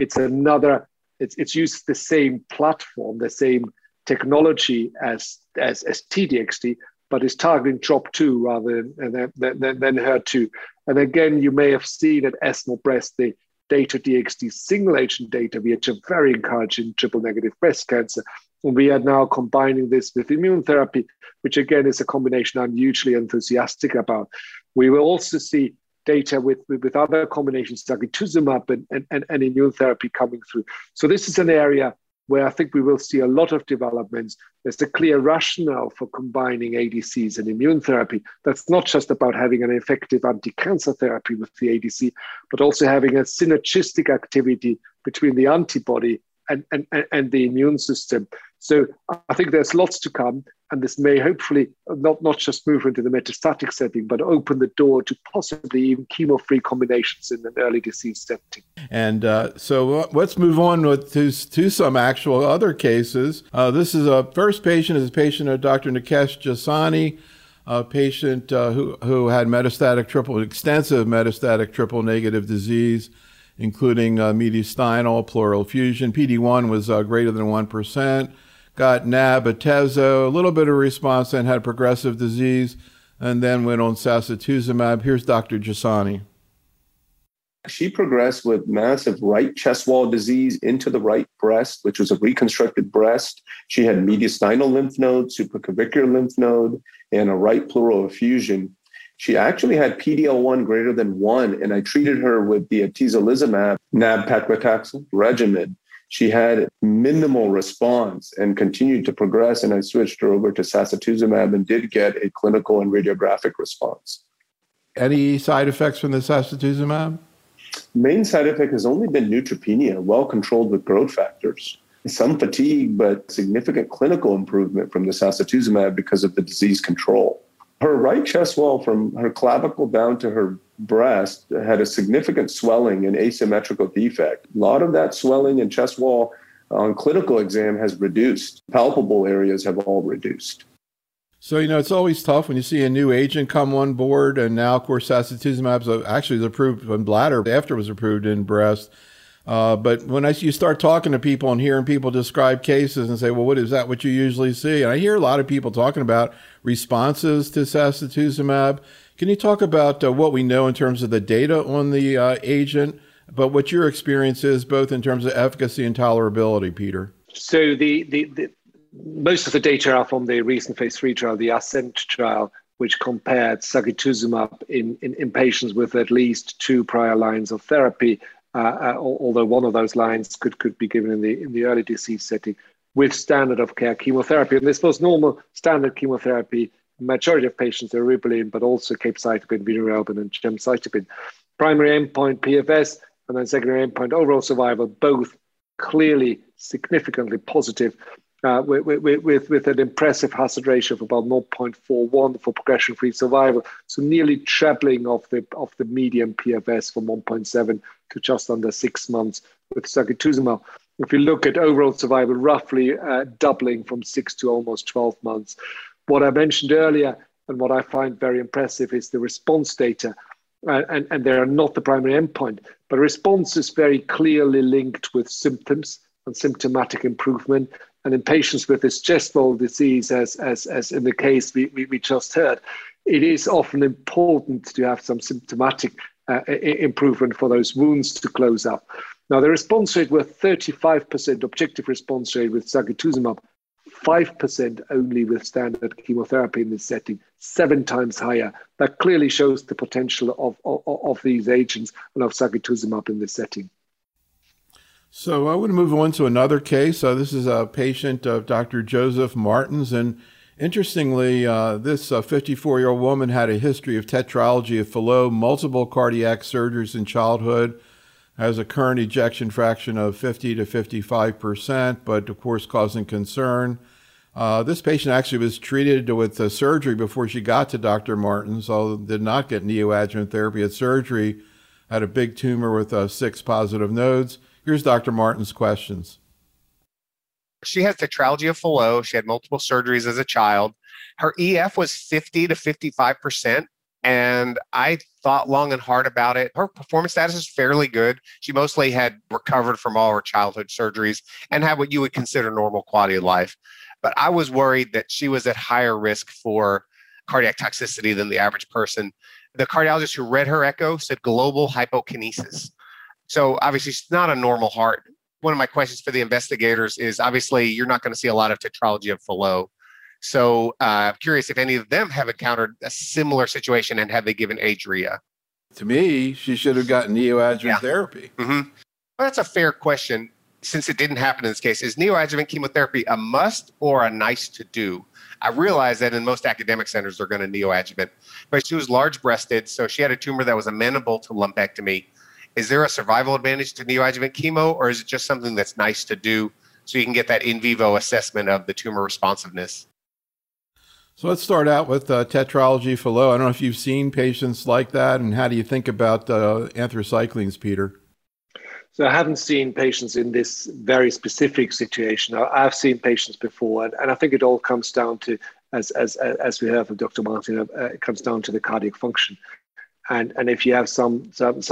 It's used the same platform, the same technology as T-DXd, but is targeting TROP2 rather than HER2. And again, you may have seen at ESMO Breast the Dato-DXd single agent data, which are very encouraging triple negative breast cancer. And we are now combining this with immune therapy, which again is a combination I'm hugely enthusiastic about. We will also see data with other combinations, sacituzumab and immune therapy coming through. So this is an area where I think we will see a lot of developments. There's a clear rationale for combining ADCs and immune therapy. That's not just about having an effective anti-cancer therapy with the ADC, but also having a synergistic activity between the antibody and the immune system. So I think there's lots to come, and this may hopefully not just move into the metastatic setting, but open the door to possibly even chemo-free combinations in an early disease setting. And so let's move on to some actual other cases. This is a first patient, is a patient of Dr. Nikesh Jasani, a patient who had extensive metastatic triple negative disease, including mediastinal, pleural effusion. PD-1 was greater than 1%. Got nab-atezo, a little bit of response, and had progressive disease, and then went on sacituzumab. Here's Dr. Jasani. She progressed with massive right chest wall disease into the right breast, which was a reconstructed breast. She had mediastinal lymph node, supraclavicular lymph node, and a right pleural effusion. She actually had PD-L1 greater than 1, and I treated her with the atezolizumab nab-paclitaxel regimen. She had minimal response and continued to progress, and I switched her over to sacituzumab and did get a clinical and radiographic response. Any side effects from the sacituzumab? Main side effect has only been neutropenia, well controlled with growth factors. Some fatigue, but significant clinical improvement from the sacituzumab because of the disease control. Her right chest wall from her clavicle down to her breast had a significant swelling and asymmetrical defect. A lot of that swelling and chest wall on clinical exam has reduced. Palpable areas have all reduced. So, it's always tough when you see a new agent come on board, and now, of course, sacituzumab actually was approved in bladder after it was approved in breast. But when you start talking to people and hearing people describe cases and say, well, what is that what you usually see? And I hear a lot of people talking about responses to sacituzumab. Can you talk about what we know in terms of the data on the agent, but what your experience is both in terms of efficacy and tolerability, Peter? So the most of the data are from the recent phase 3 trial, the ASCENT trial, which compared sacituzumab in patients with at least 2 prior lines of therapy, although one of those lines could be given in the early disease setting, with standard of care chemotherapy. And this was normal standard chemotherapy. Majority of patients are eribulin, but also capecitabine, vinorelbine, and gemcitabine. Primary endpoint PFS, and then secondary endpoint overall survival, both clearly significantly positive, with an impressive hazard ratio of about 0.41 for progression-free survival. So nearly trebling of the median PFS from 1.7 to just under 6 months with sacituzumab. If you look at overall survival, roughly doubling from 6 to almost 12 months. What I mentioned earlier, and what I find very impressive, is the response data. And they are not the primary endpoint, but response is very clearly linked with symptoms and symptomatic improvement. And in patients with this chest wall disease, as in the case we just heard, it is often important to have some symptomatic improvement for those wounds to close up. Now, the response rate was 35% objective response rate with sacituzumab, 5% only with standard chemotherapy in this setting, 7 times higher. That clearly shows the potential of these agents and of sacituzumab in this setting. So I want to move on to another case. This is a patient of Dr. Joseph Martins. And interestingly, this 54-year-old woman had a history of tetralogy of Fallot, multiple cardiac surgeries in childhood, has a current ejection fraction of 50 to 55%, but of course causing concern. This patient actually was treated with surgery before she got to Dr. Martins, although did not get neoadjuvant therapy at surgery, had a big tumor with 6 positive nodes. Here's Dr. Martins' questions. She has tetralogy of Fallot. She had multiple surgeries as a child. Her EF was 50 to 55%. And I thought long and hard about it. Her performance status is fairly good. She mostly had recovered from all her childhood surgeries and had what you would consider normal quality of life. But I was worried that she was at higher risk for cardiac toxicity than the average person. The cardiologist who read her echo said global hypokinesis. So obviously she's not a normal heart. One of my questions for the investigators is, obviously you're not going to see a lot of tetralogy of Fallot. So I'm curious if any of them have encountered a similar situation and have they given Adria? To me, she should have gotten neoadjuvant therapy. Well, that's a fair question. Since it didn't happen in this case, is neoadjuvant chemotherapy a must or a nice to do? I realize that in most academic centers, they're going to neoadjuvant, but she was large breasted. So she had a tumor that was amenable to lumpectomy. Is there a survival advantage to neoadjuvant chemo, or is it just something that's nice to do so you can get that in vivo assessment of the tumor responsiveness? So let's start out with tetralogy Fallot. I don't know if you've seen patients like that, and how do you think about anthracyclines, Peter? So I haven't seen patients in this very specific situation. I've seen patients before, and I think it all comes down to, as we heard from Dr. Martin, it comes down to the cardiac function. And if you have some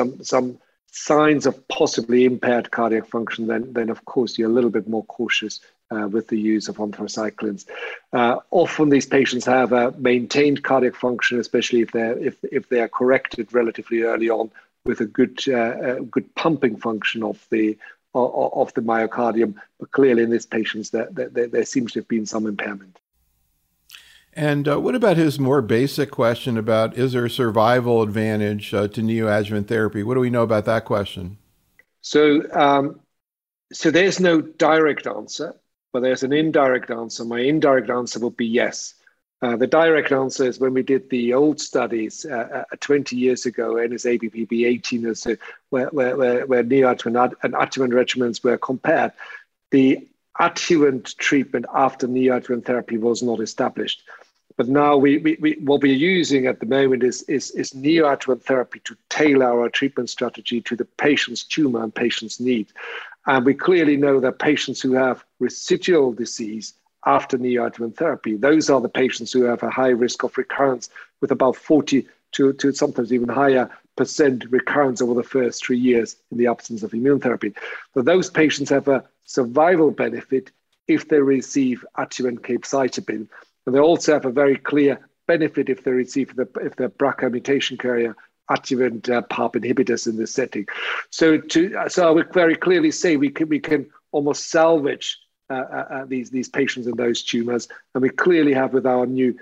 signs of possibly impaired cardiac function, then of course you're a little bit more cautious with the use of anthracyclines. Often these patients have a maintained cardiac function, especially if they are corrected relatively early on with a good pumping function of the myocardium. But clearly in these patients, there seems to have been some impairment. And what about his more basic question about, is there a survival advantage to neoadjuvant therapy? What do we know about that question? So there's no direct answer, but there's an indirect answer. My indirect answer would be yes. The direct answer is when we did the old studies 20 years ago, NSABP 18 or so, where neoadjuvant and adjuvant regimens were compared, the adjuvant treatment after neoadjuvant therapy was not established. But now what we're using at the moment is neoadjuvant therapy to tailor our treatment strategy to the patient's tumor and patient's need. And we clearly know that patients who have residual disease after neoadjuvant therapy, those are the patients who have a high risk of recurrence, with about 40 to sometimes even higher % recurrence over the first 3 years in the absence of immune therapy. So those patients have a survival benefit if they receive adjuvant capecitabine. And they also have a very clear benefit if they receive if they're BRCA mutation carrier adjuvant PARP inhibitors in this setting. So I would very clearly say we can almost salvage these patients and those tumors, and we clearly have with our new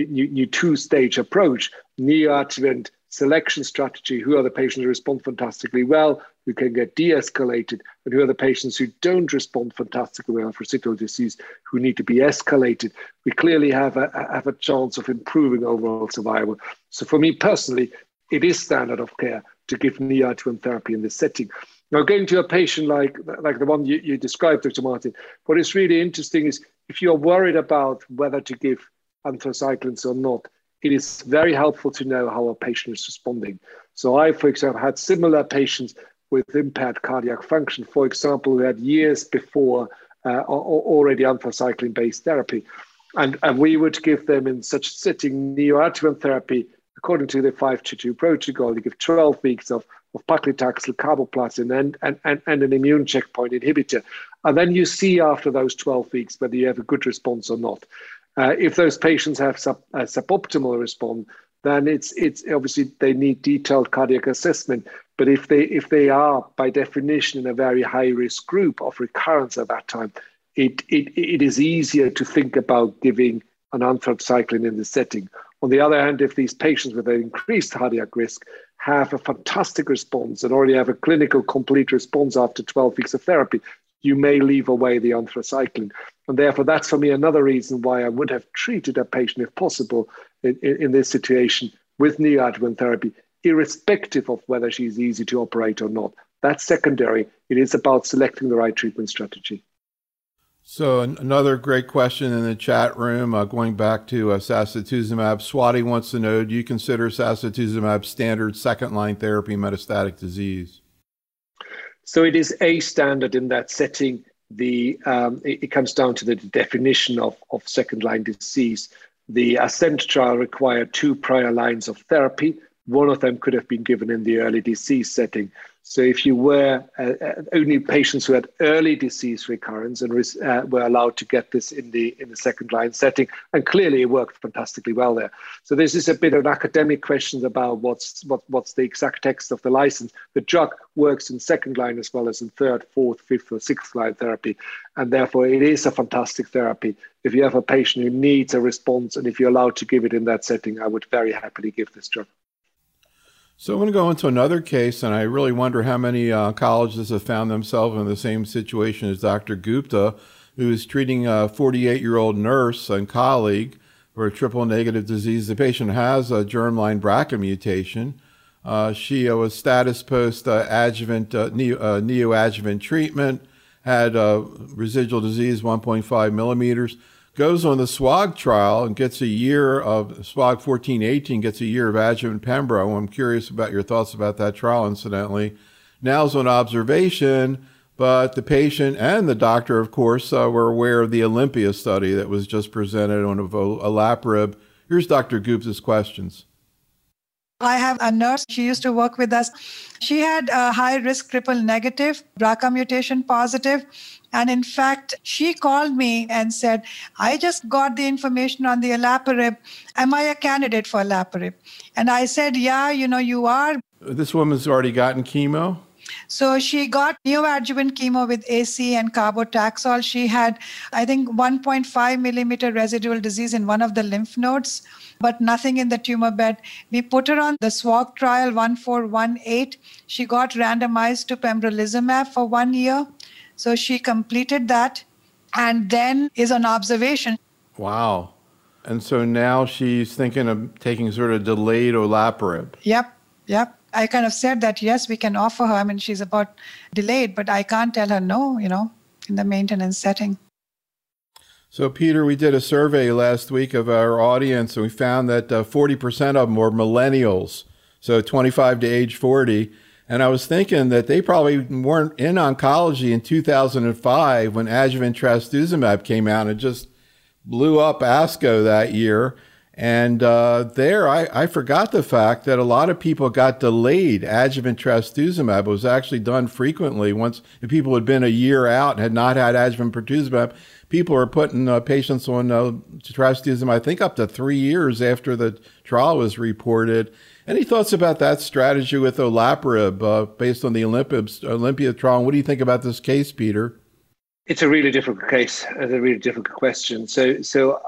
two-stage approach, neoadjuvant selection strategy, who are the patients who respond fantastically well, who can get de-escalated, and who are the patients who don't respond fantastically well for residual disease, who need to be escalated. We clearly have a chance of improving overall survival. So for me personally, it is standard of care to give neoadjuvant therapy in this setting. Now, going to a patient like the one you described, Dr. Martin, what is really interesting is if you're worried about whether to give anthracyclines or not, it is very helpful to know how a patient is responding. So I, for example, had similar patients with impaired cardiac function, for example, who had years before already anthracycline-based therapy. And we would give them in such a setting neoadjuvant therapy according to the 5-2-2 protocol. You give 12 weeks of paclitaxel, carboplatin, and an immune checkpoint inhibitor. And then you see after those 12 weeks whether you have a good response or not. If those patients have a suboptimal response, then it's obviously they need detailed cardiac assessment. But if they are by definition in a very high risk group of recurrence at that time, it is easier to think about giving an anthracycline in this setting. On the other hand, if these patients with an increased cardiac risk have a fantastic response and already have a clinical complete response after 12 weeks of therapy, you may leave away the anthracycline. And therefore, that's for me another reason why I would have treated a patient, if possible, in this situation with neoadjuvant therapy, irrespective of whether she's easy to operate or not. That's secondary. It is about selecting the right treatment strategy. So another great question in the chat room, going back to sacituzumab. Swati wants to know, do you consider sacituzumab standard second-line therapy in metastatic disease? So it is a standard in that setting. It comes down to the definition of second-line disease. The ASCENT trial required 2 prior lines of therapy. One of them could have been given in the early disease setting. So if you were only patients who had early disease recurrence and were allowed to get this in the second line setting, and clearly it worked fantastically well there. So this is a bit of an academic question about what's the exact text of the license. The drug works in second line as well as in third, fourth, fifth, or sixth line therapy, and therefore it is a fantastic therapy. If you have a patient who needs a response, and if you're allowed to give it in that setting, I would very happily give this drug. So I'm going to go into another case, and I really wonder how many oncologists have found themselves in the same situation as Dr. Gupta, who is treating a 48-year-old nurse and colleague for a triple-negative disease. The patient has a germline BRCA mutation. She was status post-neoadjuvant treatment, had residual disease 1.5 millimeters, goes on the SWOG trial and gets a year of SWOG 1418, gets a year of adjuvant pembro. I'm curious about your thoughts about that trial, incidentally. Now's on observation, but the patient and the doctor, of course, were aware of the Olympia study that was just presented on olaparib. Here's Dr. Gupta's questions. I have a nurse, she used to work with us. She had a high-risk triple-negative, BRCA mutation positive. And in fact, she called me and said, I just got the information on the olaparib. Am I a candidate for olaparib? And I said, yeah, you are. This woman's already gotten chemo? So she got neoadjuvant chemo with AC and carbotaxol. She had, I think, 1.5 millimeter residual disease in one of the lymph nodes, but nothing in the tumor bed. We put her on the SWOG trial 1418. She got randomized to pembrolizumab for 1 year. So she completed that and then is on observation. Wow. And so now she's thinking of taking sort of delayed olaparib. Yep. I kind of said that, yes, we can offer her. I mean, she's about delayed, but I can't tell her no, in the maintenance setting. So, Peter, we did a survey last week of our audience, and we found that 40% of them were millennials, so 25 to age 40. And I was thinking that they probably weren't in oncology in 2005 when adjuvant trastuzumab came out and just blew up ASCO that year. And I forgot the fact that a lot of people got delayed. Adjuvant trastuzumab was actually done frequently. Once, if people had been a year out and had not had adjuvant pertuzumab, people were putting patients on trastuzumab, I think, up to 3 years after the trial was reported. Any thoughts about that strategy with olaparib based on the Olympia trial? And what do you think about this case, Peter? It's a really difficult case and a really difficult question. So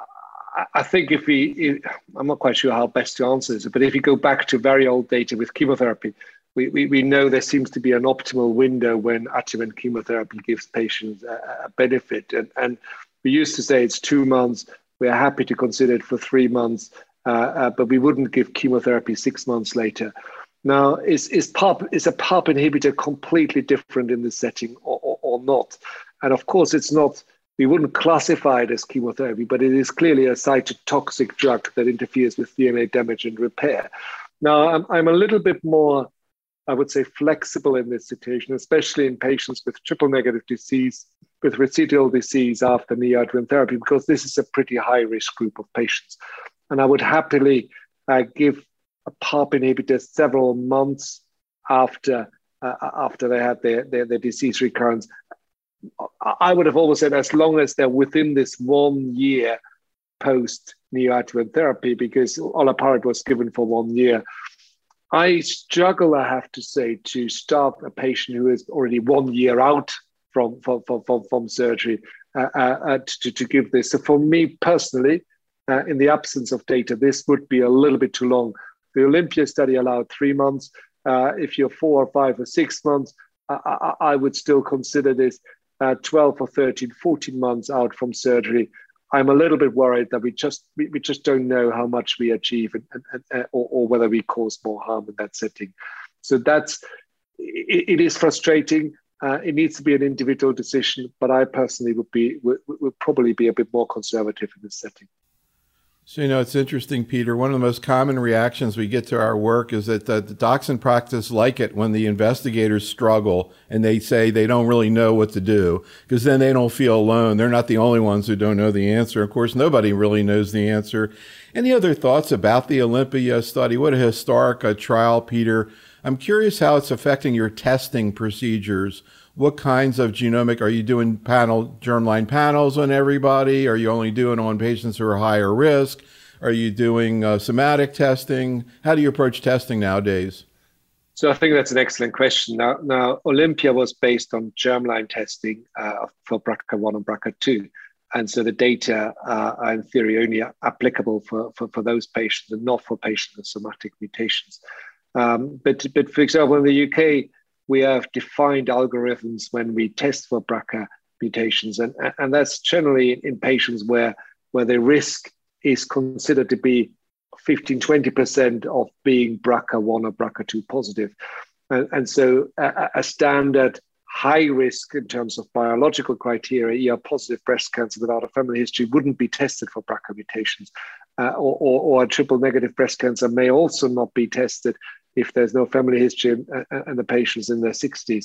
I think I'm not quite sure how best to answer this, but if you go back to very old data with chemotherapy, we know there seems to be an optimal window when adjuvant chemotherapy gives patients a benefit. And we used to say it's 2 months. We're happy to consider it for 3 months, but we wouldn't give chemotherapy 6 months later. Now, is a PARP inhibitor completely different in this setting or not? And of course, it's not. We wouldn't classify it as chemotherapy, but it is clearly a cytotoxic drug that interferes with DNA damage and repair. Now, I'm a little bit more, I would say, flexible in this situation, especially in patients with triple-negative disease, with residual disease after neoadjuvant therapy, because this is a pretty high-risk group of patients. And I would happily give a PARP inhibitor several months after they had their disease recurrence. I would have always said as long as they're within this 1 year post neoadjuvant therapy, because olaparib was given for 1 year. I struggle, I have to say, to start a patient who is already 1 year out from surgery to give this. So for me personally, in the absence of data, this would be a little bit too long. The Olympia study allowed 3 months. If you're 4 or 5 or 6 months, I would still consider this 12 or 13, 14 months out from surgery. I'm a little bit worried that we just don't know how much we achieve or whether we cause more harm in that setting. So it is frustrating. It needs to be an individual decision, but I personally would probably be a bit more conservative in this setting. So, it's interesting, Peter. One of the most common reactions we get to our work is that the docs in practice like it when the investigators struggle and they say they don't really know what to do, because then they don't feel alone. They're not the only ones who don't know the answer. Of course, nobody really knows the answer. Any other thoughts about the Olympia study? What a historic trial, Peter. I'm curious how it's affecting your testing procedures. What kinds of genomic, are you doing germline panels on everybody? Are you only doing on patients who are higher risk? Are you doing somatic testing? How do you approach testing nowadays? So I think that's an excellent question. Now Olympia was based on germline testing for BRCA1 and BRCA2. And so the data are in theory only applicable for those patients and not for patients with somatic mutations. But for example, in the UK, we have defined algorithms when we test for BRCA mutations. And that's generally in patients where the risk is considered to be 15-20% of being BRCA1 or BRCA2 positive. And so a standard high risk in terms of biological criteria, ER-positive breast cancer without a family history wouldn't be tested for BRCA mutations. Or a triple-negative breast cancer may also not be tested if there's no family history and the patient's in their 60s.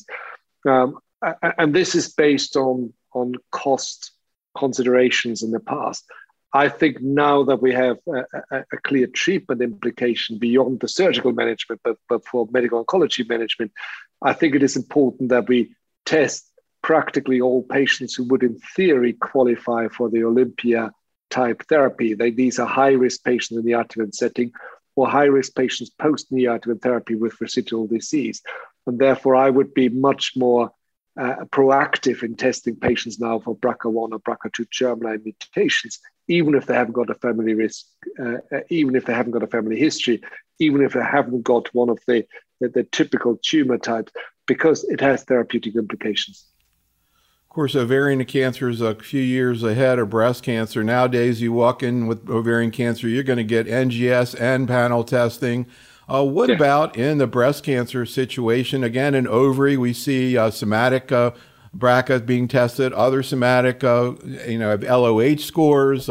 And this is based on cost considerations in the past. I think now that we have a clear treatment implication beyond the surgical management, but for medical oncology management, I think it is important that we test practically all patients who would in theory qualify for the Olympia type therapy. These are high-risk patients in the adjuvant setting or high-risk patients post-neoadjuvant therapy with residual disease. And therefore, I would be much more proactive in testing patients now for BRCA1 or BRCA2 germline mutations, even if they haven't got a family risk, even if they haven't got a family history, even if they haven't got one of the typical tumor types, because it has therapeutic implications. Of course, ovarian cancer is a few years ahead of breast cancer. Nowadays, you walk in with ovarian cancer, you're going to get NGS and panel testing. What about in the breast cancer situation? Again, in ovary, we see somatic BRCA being tested, other somatic, LOH scores,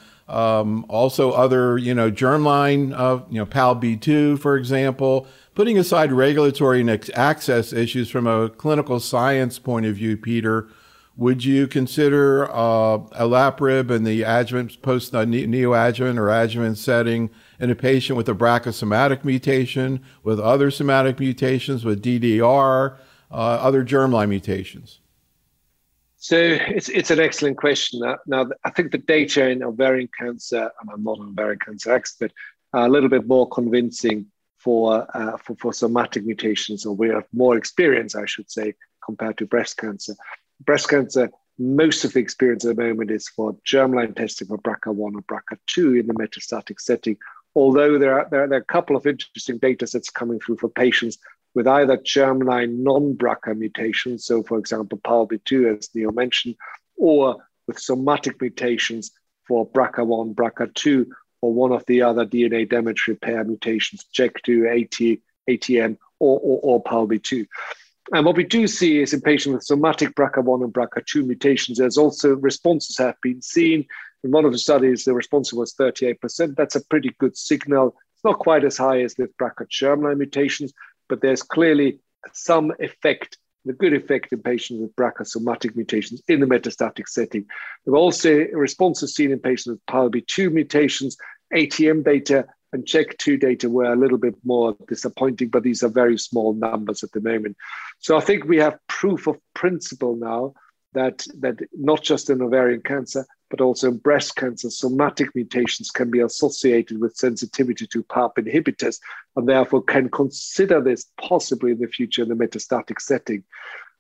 also other, germline, PALB2, for example. Putting aside regulatory and access issues from a clinical science point of view, Peter, would you consider olaparib in the adjuvant, post-neoadjuvant or adjuvant setting in a patient with a BRCA somatic mutation, with other somatic mutations, with DDR, other germline mutations? So it's an excellent question. Now, I think the data in ovarian cancer, and I'm not an ovarian cancer expert, are a little bit more convincing for somatic mutations, or we have more experience, I should say, compared to breast cancer. Breast cancer, most of the experience at the moment is for germline testing for BRCA1 or BRCA2 in the metastatic setting, although there are a couple of interesting data sets coming through for patients with either germline non-BRCA mutations, so for example, PALB2, as Neil mentioned, or with somatic mutations for BRCA1, BRCA2, or one of the other DNA damage repair mutations, JEC2, ATM, or PALB2. And what we do see is in patients with somatic BRCA1 and BRCA2 mutations, there's also responses have been seen. In one of the studies, the response was 38%. That's a pretty good signal. It's not quite as high as with BRCA germline mutations, but there's clearly some effect, the good effect in patients with BRCA somatic mutations in the metastatic setting. There were also responses seen in patients with PALB2 mutations. ATM data and JEC2 data were a little bit more disappointing, but these are very small numbers at the moment. So I think we have proof of principle now that not just in ovarian cancer, but also in breast cancer, somatic mutations can be associated with sensitivity to PARP inhibitors, and therefore can consider this possibly in the future in the metastatic setting.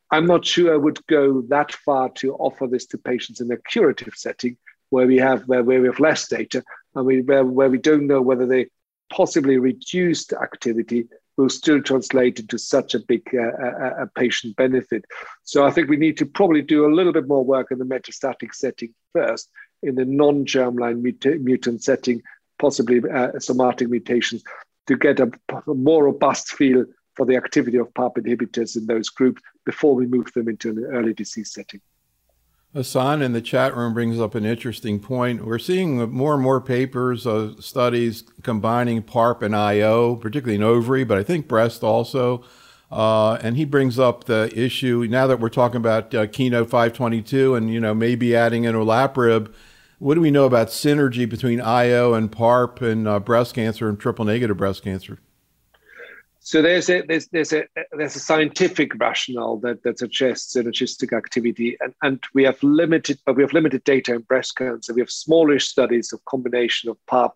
I'm not sure I would go that far to offer this to patients in a curative setting where we have less data and where we don't know whether they possibly reduced activity will still translate into such a big patient benefit. So I think we need to probably do a little bit more work in the metastatic setting first, in the non-germline mutant setting, possibly somatic mutations, to get a more robust feel for the activity of PARP inhibitors in those groups before we move them into an early disease setting. Hassan in the chat room brings up an interesting point. We're seeing more and more papers, studies combining PARP and IO, particularly in ovary, but I think breast also. And he brings up the issue, now that we're talking about Keynote 522 and, maybe adding in olaparib, what do we know about synergy between IO and PARP and breast cancer and triple-negative breast cancer? So there's a scientific rationale that suggests synergistic activity, and we have limited data in breast cancer. We have smallish studies of combination of PARP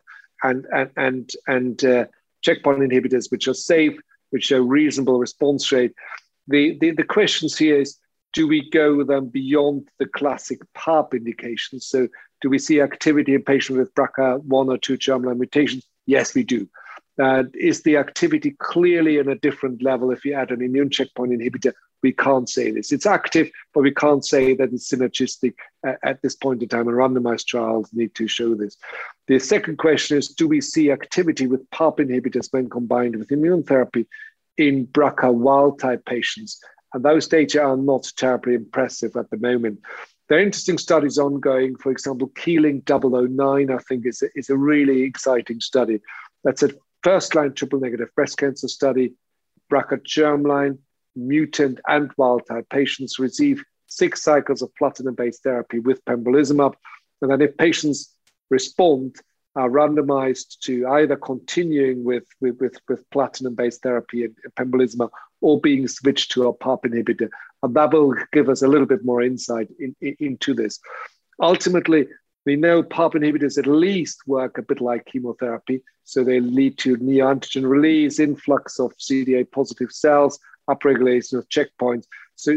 and checkpoint inhibitors, which are safe, which show reasonable response rate. The questions here is, do we go then beyond the classic PARP indications? So do we see activity in patients with BRCA1 or 2 germline mutations? Yes, we do. Is the activity clearly in a different level if you add an immune checkpoint inhibitor? We can't say this. It's active, but we can't say that it's synergistic at this point in time, and randomized trials need to show this. The second question is, do we see activity with PARP inhibitors when combined with immune therapy in BRCA wild-type patients? And those data are not terribly impressive at the moment. There are interesting studies ongoing. For example, Keeling 009, I think, is a really exciting study. That's a first-line triple-negative breast cancer study. BRCA germline, mutant, and wild-type patients receive 6 cycles of platinum-based therapy with pembrolizumab. And then if patients respond, are randomized to either continuing with platinum-based therapy and pembrolizumab or being switched to a PARP inhibitor. And that will give us a little bit more insight into this. Ultimately, we know PARP inhibitors at least work a bit like chemotherapy. So they lead to neoantigen release, influx of CD8 positive cells, upregulation of checkpoints. So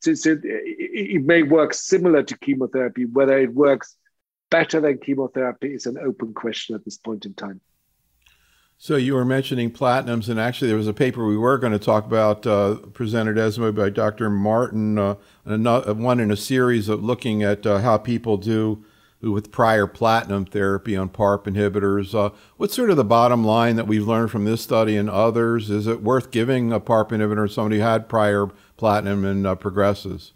it may work similar to chemotherapy. Whether it works better than chemotherapy is an open question at this point in time. So you were mentioning platinums, and actually there was a paper we were going to talk about presented at ESMO by Dr. Martin, one in a series of looking at how people do with prior platinum therapy on PARP inhibitors. What's sort of the bottom line that we've learned from this study and others? Is it worth giving a PARP inhibitor to somebody who had prior platinum and progresses?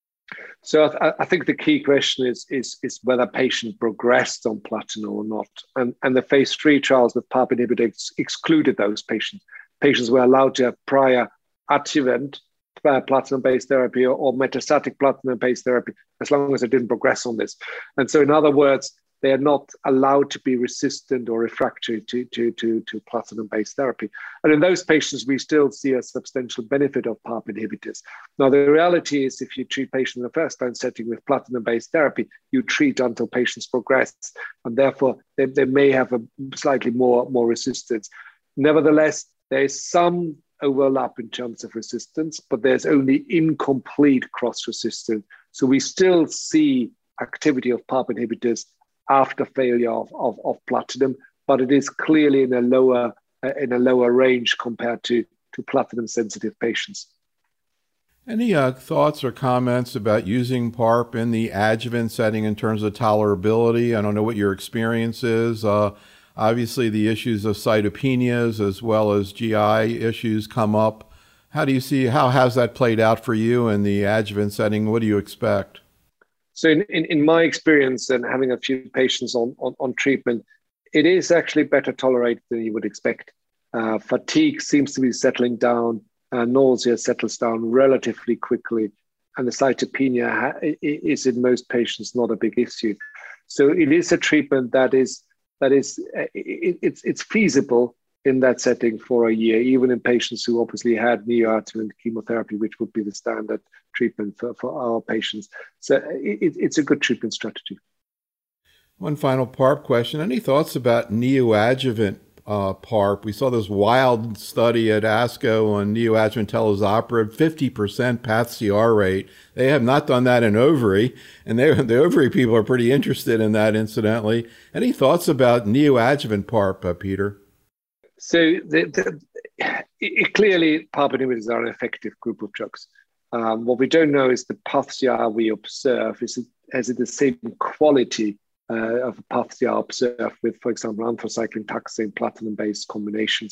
So I think the key question is whether a patient progressed on platinum or not. And the phase 3 trials with PARP inhibitors excluded those patients. Patients were allowed to have prior adjuvant platinum-based therapy or metastatic platinum-based therapy, as long as they didn't progress on this. And so in other words, they are not allowed to be resistant or refractory to platinum-based therapy. And in those patients, we still see a substantial benefit of PARP inhibitors. Now, the reality is if you treat patients in the first-line setting with platinum-based therapy, you treat until patients progress, and therefore they may have a slightly more resistance. Nevertheless, there is some overlap in terms of resistance, but there's only incomplete cross-resistance. So we still see activity of PARP inhibitors after failure of platinum, but it is clearly in a lower range compared to platinum-sensitive patients. Any thoughts or comments about using PARP in the adjuvant setting in terms of tolerability? I don't know what your experience is. Obviously, the issues of cytopenias as well as GI issues come up. How has that played out for you in the adjuvant setting? What do you expect? So in my experience and having a few patients on treatment, it is actually better tolerated than you would expect. Fatigue seems to be settling down. Nausea settles down relatively quickly. And the cytopenia is in most patients not a big issue. So it is a treatment it's feasible in that setting for a year, even in patients who obviously had neoadjuvant chemotherapy, which would be the standard treatment for our patients. So it's a good treatment strategy. One final PARP question. Any thoughts about neoadjuvant PARP. We saw this wild study at ASCO on neoadjuvant talazoparib, 50% path-CR rate. They have not done that in ovary, and the ovary people are pretty interested in that, incidentally. Any thoughts about neoadjuvant PARP, Peter? So clearly, PARP inhibitors are an effective group of drugs. What we don't know is the path-CR we observe, is it the same quality of a path-CR observed with, for example, anthracycline, taxane, platinum-based combinations,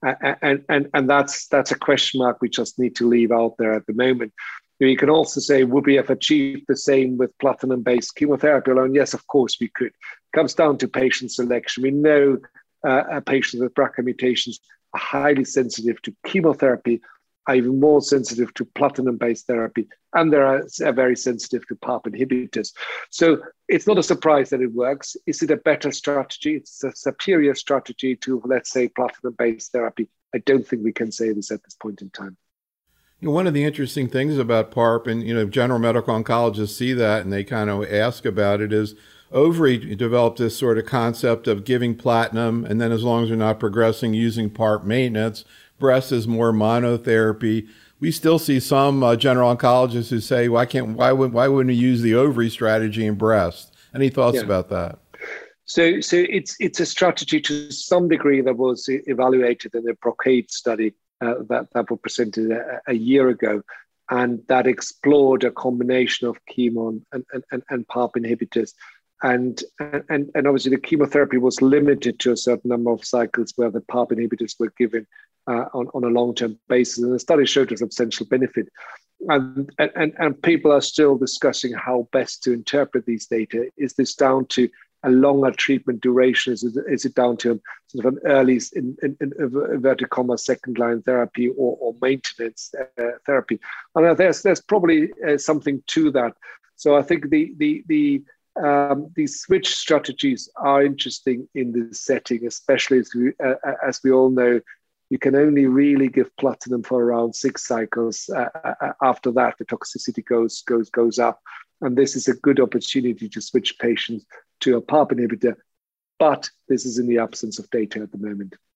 and that's a question mark we just need to leave out there at the moment. You can also say, would we have achieved the same with platinum-based chemotherapy alone? Yes, of course we could. It comes down to patient selection. We know patients with BRCA mutations are highly sensitive to chemotherapy, are even more sensitive to platinum-based therapy, and are very sensitive to PARP inhibitors. So it's not a surprise that it works. Is it a better strategy? It's a superior strategy to, let's say, platinum-based therapy. I don't think we can say this at this point in time. One of the interesting things about PARP, and general medical oncologists see that and they kind of ask about it, is ovary developed this sort of concept of giving platinum, and then as long as you're not progressing, using PARP maintenance. Breast is more monotherapy. We still see some general oncologists who say, why wouldn't we use the ovary strategy in breast? Any thoughts about that? So it's a strategy to some degree that was evaluated in the Brocade study that was presented a year ago, and that explored a combination of chemo and PARP inhibitors. And obviously the chemotherapy was limited to a certain number of cycles where the PARP inhibitors were given on a long-term basis, and the study showed a substantial benefit. And people are still discussing how best to interpret these data. Is this down to a longer treatment duration? Is it down to sort of an early, in inverted commas, second-line therapy or maintenance therapy? And there's probably something to that. So I think the switch strategies are interesting in this setting, especially as we all know, you can only really give platinum for around 6 cycles. After that, the toxicity goes up. And this is a good opportunity to switch patients to a PARP inhibitor. But this is in the absence of data at the moment.